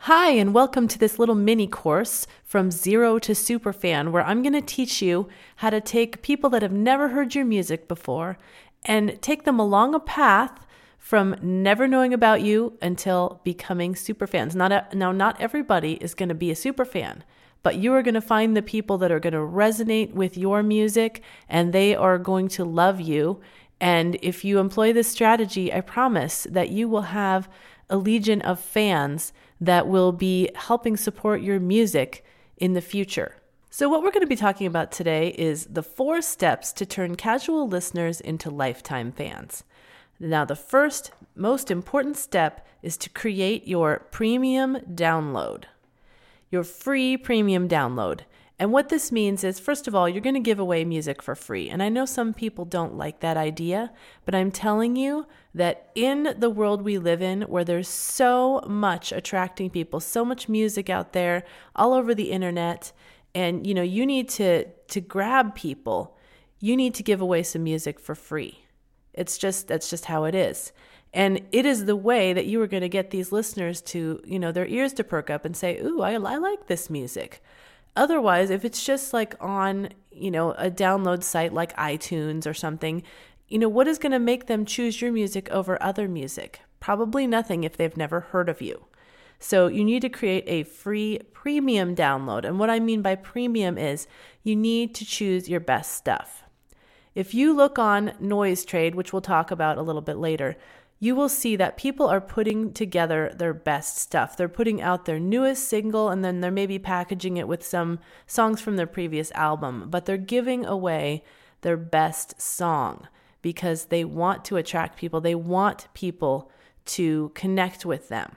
Hi, and welcome to this little mini course from zero to superfan, where I'm going to teach you how to take people that have never heard your music before and take them along a path from never knowing about you until becoming superfans. Not everybody is going to be a superfan, but you are going to find the people that are going to resonate with your music and they are going to love you. And if you employ this strategy, I promise that you will have a legion of fans that will be helping support your music in the future. So what we're going to be talking about today is the 4 steps to turn casual listeners into lifetime fans. Now, the first most important step is to create your premium download, your free premium download. And what this means is, first of all, you're going to give away music for free. And I know some people don't like that idea, but I'm telling you that in the world we live in, where there's so much attracting people, so much music out there all over the internet, and you need to grab people, you need to give away some music for free. That's just how it is. And it is the way that you are going to get these listeners to, their ears to perk up and say, ooh, I like this music. Otherwise, if it's just like on, a download site like iTunes or something, what is going to make them choose your music over other music? Probably nothing if they've never heard of you. So you need to create a free premium download. And what I mean by premium is you need to choose your best stuff. If you look on Noisetrade, which we'll talk about a little bit later, you will see that people are putting together their best stuff. They're putting out their newest single, and then they're maybe packaging it with some songs from their previous album, but they're giving away their best song because they want to attract people. They want people to connect with them.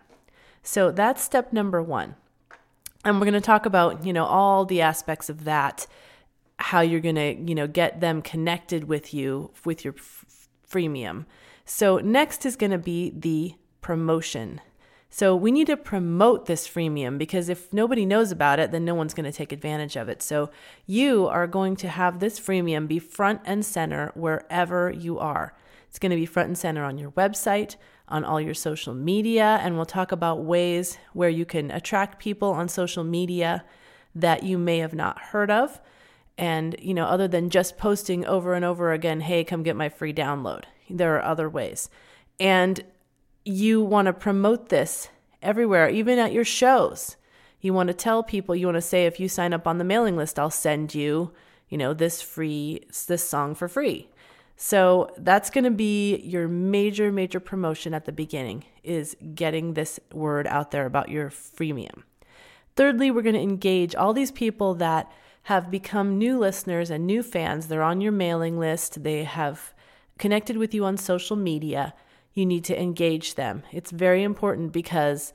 So that's step number 1. And we're going to talk about, all the aspects of that, how you're going to, get them connected with you with your freemium. So next is going to be the promotion. So we need to promote this freemium because if nobody knows about it, then no one's going to take advantage of it. So you are going to have this freemium be front and center wherever you are. It's going to be front and center on your website, on all your social media, and we'll talk about ways where you can attract people on social media that you may have not heard of. And, other than just posting over and over again, hey, come get my free download. There are other ways. And you want to promote this everywhere, even at your shows. You want to tell people, you want to say, if you sign up on the mailing list, I'll send you, this song for free. So that's going to be your major promotion at the beginning, is getting this word out there about your freemium. Thirdly, we're going to engage all these people that have become new listeners and new fans. They're on your mailing list. They have connected with you on social media. You need to engage them. It's very important because,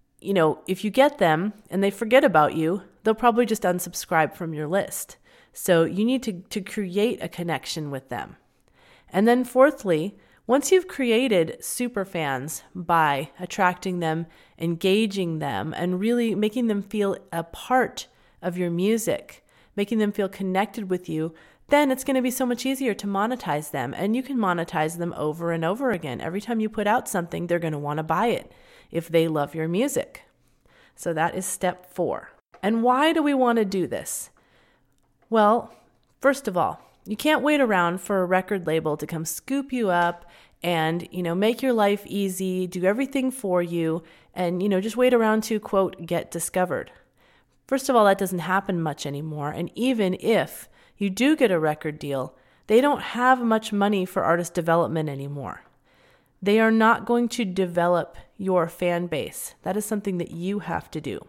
if you get them and they forget about you, they'll probably just unsubscribe from your list. So you need to create a connection with them. And then fourthly, once you've created super fans by attracting them, engaging them, and really making them feel a part of your music, making them feel connected with you, then it's going to be so much easier to monetize them. And you can monetize them over and over again. Every time you put out something, they're going to want to buy it if they love your music. So that is step 4. And why do we want to do this? Well, first of all, you can't wait around for a record label to come scoop you up and, make your life easy, do everything for you, and, just wait around to, quote, get discovered. First of all, that doesn't happen much anymore. And even if you do get a record deal, they don't have much money for artist development anymore. They are not going to develop your fan base. That is something that you have to do.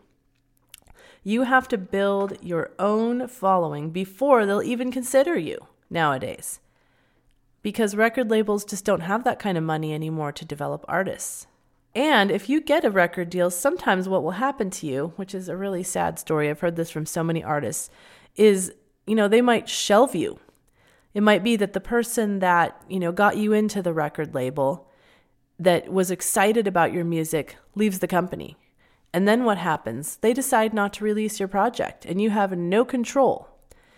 You have to build your own following before they'll even consider you nowadays. Because record labels just don't have that kind of money anymore to develop artists. And if you get a record deal, sometimes what will happen to you, which is a really sad story, I've heard this from so many artists, is, they might shelve you. It might be that the person that, got you into the record label, that was excited about your music, leaves the company. And then what happens? They decide not to release your project, and you have no control.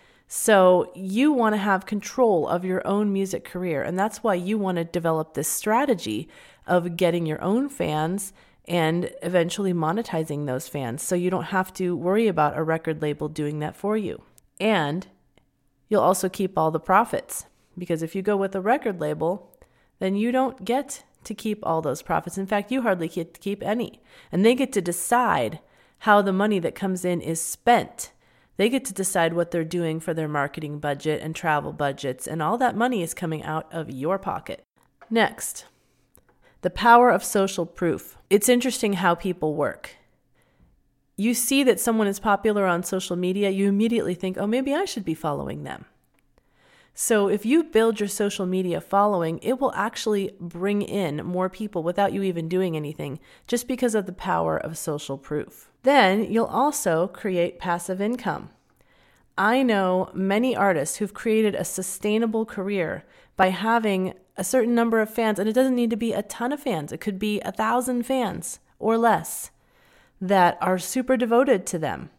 So you want to have control of your own music career, and that's why you want to develop this strategy of getting your own fans and eventually monetizing those fans so you don't have to worry about a record label doing that for you. And you'll also keep all the profits, because if you go with a record label, then you don't get to keep all those profits. In fact, you hardly get to keep any. And they get to decide how the money that comes in is spent. They get to decide what they're doing for their marketing budget and travel budgets, and all that money is coming out of your pocket. Next, the power of social proof. It's interesting how people work. You see that someone is popular on social media, you immediately think, oh, maybe I should be following them. So if you build your social media following, it will actually bring in more people without you even doing anything, just because of the power of social proof. Then you'll also create passive income. I know many artists who've created a sustainable career by having a certain number of fans, and it doesn't need to be a ton of fans. It could be 1,000 fans or less that are super devoted to them.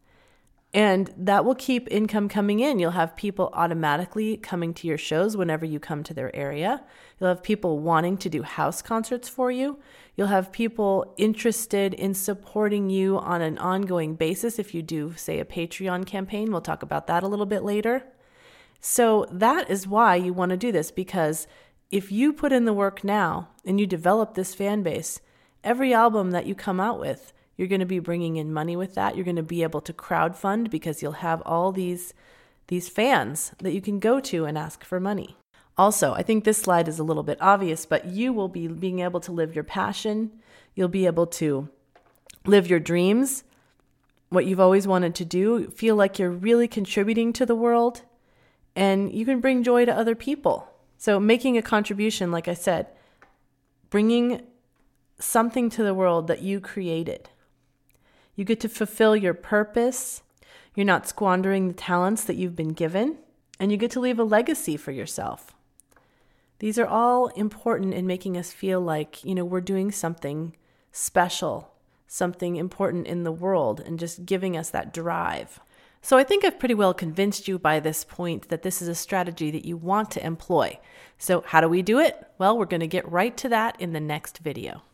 And that will keep income coming in. You'll have people automatically coming to your shows whenever you come to their area. You'll have people wanting to do house concerts for you. You'll have people interested in supporting you on an ongoing basis if you do, say, a Patreon campaign. We'll talk about that a little bit later. So that is why you want to do this, because if you put in the work now and you develop this fan base, every album that you come out with, you're going to be bringing in money with that. You're going to be able to crowdfund because you'll have all these fans that you can go to and ask for money. Also, I think this slide is a little bit obvious, but you will be being able to live your passion. You'll be able to live your dreams, what you've always wanted to do, feel like you're really contributing to the world, and you can bring joy to other people. So making a contribution, like I said, bringing something to the world that you created. You get to fulfill your purpose. You're not squandering the talents that you've been given, and you get to leave a legacy for yourself. These are all important in making us feel like, we're doing something special, something important in the world, and just giving us that drive. So I think I've pretty well convinced you by this point that this is a strategy that you want to employ. So how do we do it? Well, we're going to get right to that in the next video.